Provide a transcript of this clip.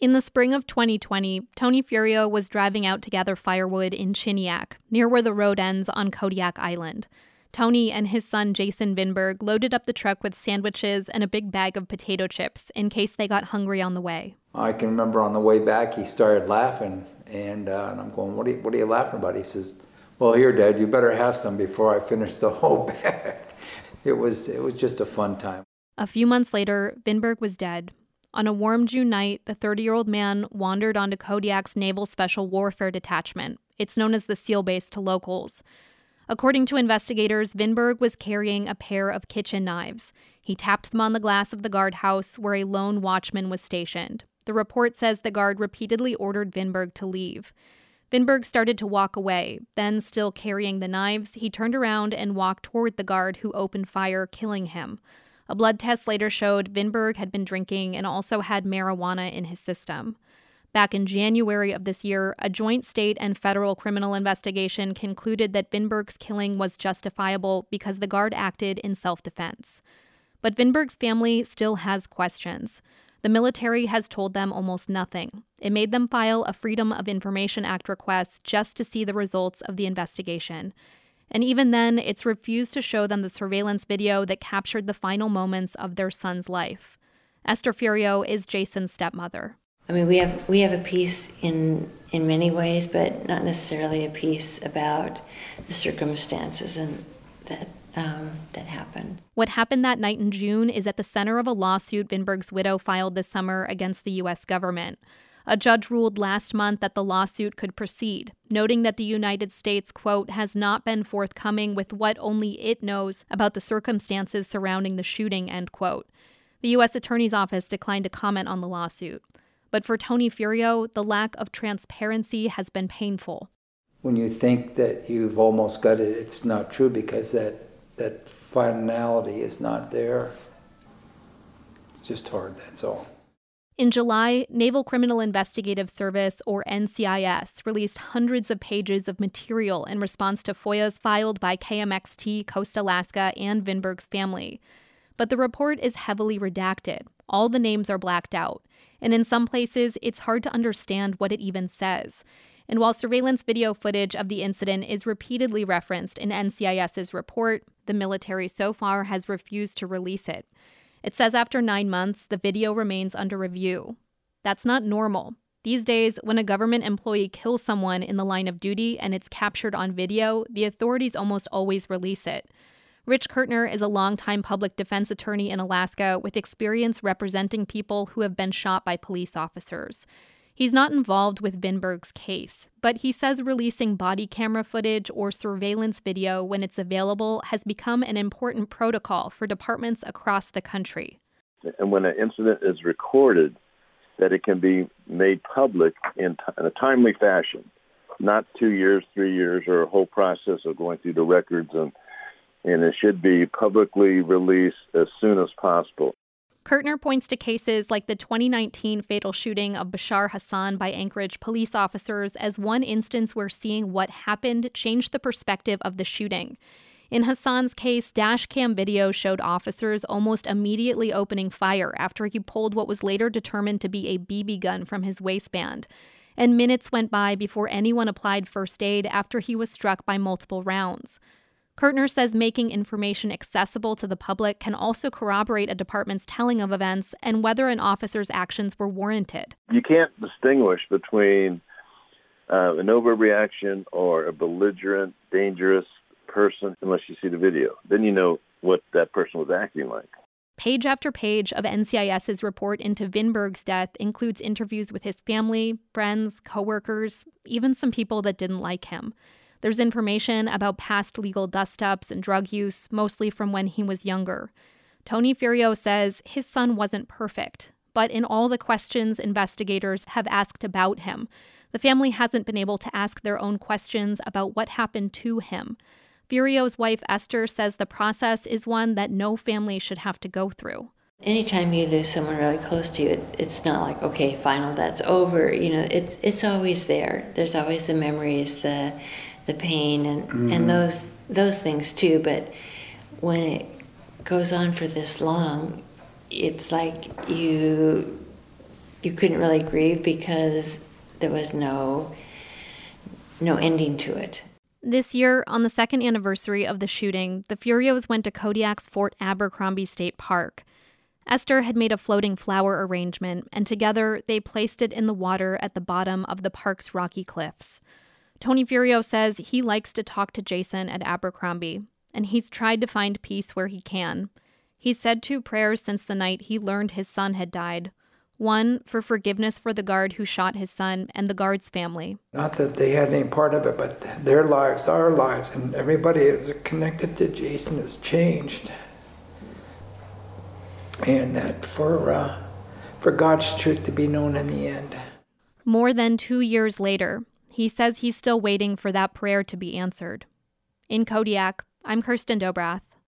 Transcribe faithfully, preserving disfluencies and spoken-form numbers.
In the spring of twenty twenty, Tony Furio was driving out to gather firewood in Chiniak, near where the road ends on Kodiak Island. Tony and his son Jason Vinberg loaded up the truck with sandwiches and a big bag of potato chips in case they got hungry on the way. I can remember on the way back he started laughing, and, uh, and I'm going, what are, you, what are you laughing about? He says, well, here, Dad, you better have some before I finish the whole bag. It was, it was just a fun time. A few months later, Vinberg was dead. On a warm June night, the thirty-year-old man wandered onto Kodiak's Naval Special Warfare Detachment. It's known as the SEAL Base to locals. According to investigators, Vinberg was carrying a pair of kitchen knives. He tapped them on the glass of the guardhouse where a lone watchman was stationed. The report says the guard repeatedly ordered Vinberg to leave. Vinberg started to walk away. Then, still carrying the knives, he turned around and walked toward the guard who opened fire, killing him. A blood test later showed Vinberg had been drinking and also had marijuana in his system. Back in January of this year, a joint state and federal criminal investigation concluded that Vinberg's killing was justifiable because the guard acted in self-defense. But Vinberg's family still has questions. The military has told them almost nothing. It made them file a Freedom of Information Act request just to see the results of the investigation. And even then, it's refused to show them the surveillance video that captured the final moments of their son's life. Esther Furio is Jason's stepmother. I mean, we have we have a piece in in many ways, but not necessarily a piece about the circumstances and that um, that happened. What happened that night in June is at the center of a lawsuit Vinberg's widow filed this summer against the U S government. A judge ruled last month that the lawsuit could proceed, noting that the United States, quote, has not been forthcoming with what only it knows about the circumstances surrounding the shooting, end quote. The U S Attorney's Office declined to comment on the lawsuit. But for Tony Furio, the lack of transparency has been painful. When you think that you've almost got it, it's not true because that, that finality is not there. It's just hard, that's all. In July, Naval Criminal Investigative Service, or N C I S, released hundreds of pages of material in response to F O I As filed by K M X T, Coast Alaska, and Vinberg's family. But the report is heavily redacted. All the names are blacked out. And in some places, it's hard to understand what it even says. And while surveillance video footage of the incident is repeatedly referenced in NCIS's report, the military so far has refused to release it. It says after nine months, the video remains under review. That's not normal. These days, when a government employee kills someone in the line of duty and it's captured on video, the authorities almost always release it. Rich Kirtner is a longtime public defense attorney in Alaska with experience representing people who have been shot by police officers. He's not involved with Vinberg's case, but he says releasing body camera footage or surveillance video when it's available has become an important protocol for departments across the country. And when an incident is recorded, that it can be made public in, t- in a timely fashion, not two years, three years, or a whole process of going through the records, and, and it should be publicly released as soon as possible. Kirtner points to cases like the twenty nineteen fatal shooting of Bashar Hassan by Anchorage police officers as one instance where seeing what happened changed the perspective of the shooting. In Hassan's case, dash cam video showed officers almost immediately opening fire after he pulled what was later determined to be a B B gun from his waistband. And minutes went by before anyone applied first aid after he was struck by multiple rounds. Kirtner says making information accessible to the public can also corroborate a department's telling of events and whether an officer's actions were warranted. You can't distinguish between uh, an overreaction or a belligerent, dangerous person unless you see the video. Then you know what that person was acting like. Page after page of NCIS's report into Vinberg's death includes interviews with his family, friends, coworkers, even some people that didn't like him. There's information about past legal dust-ups and drug use, mostly from when he was younger. Tony Furio says his son wasn't perfect, but in all the questions investigators have asked about him, the family hasn't been able to ask their own questions about what happened to him. Furio's wife, Esther, says the process is one that no family should have to go through. Anytime you lose someone really close to you, it, it's not like, okay, final, that's over. You know, it's it's always there. There's always the memories, the the pain, and, mm-hmm. and those those things too. But when it goes on for this long, it's like you you couldn't really grieve because there was no no ending to it. This year, on the second anniversary of the shooting, the Furios went to Kodiak's Fort Abercrombie State Park. Esther had made a floating flower arrangement, and together they placed it in the water at the bottom of the park's rocky cliffs. Tony Furio says he likes to talk to Jason at Abercrombie, and he's tried to find peace where he can. He's said two prayers since the night he learned his son had died. One for forgiveness for the guard who shot his son and the guard's family. Not that they had any part of it, but their lives, our lives, and everybody is connected to Jason has changed. And that for uh, for God's truth to be known in the end. More than two years later, he says he's still waiting for that prayer to be answered. In Kodiak, I'm Kirsten Dobrath.